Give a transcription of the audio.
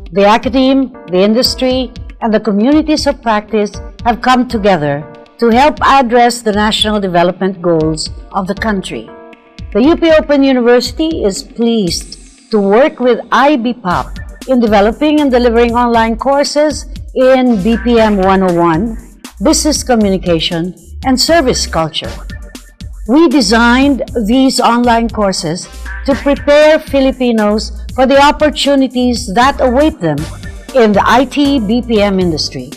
The academe, the industry, and the communities of practice have come together to help address the national development goals of the country. The UP Open University is pleased to work with IBPOP in developing and delivering online courses in BPM 101, Business Communication, and Service Culture. We designed these online courses to prepare Filipinos for the opportunities that await them in the IT BPM industry.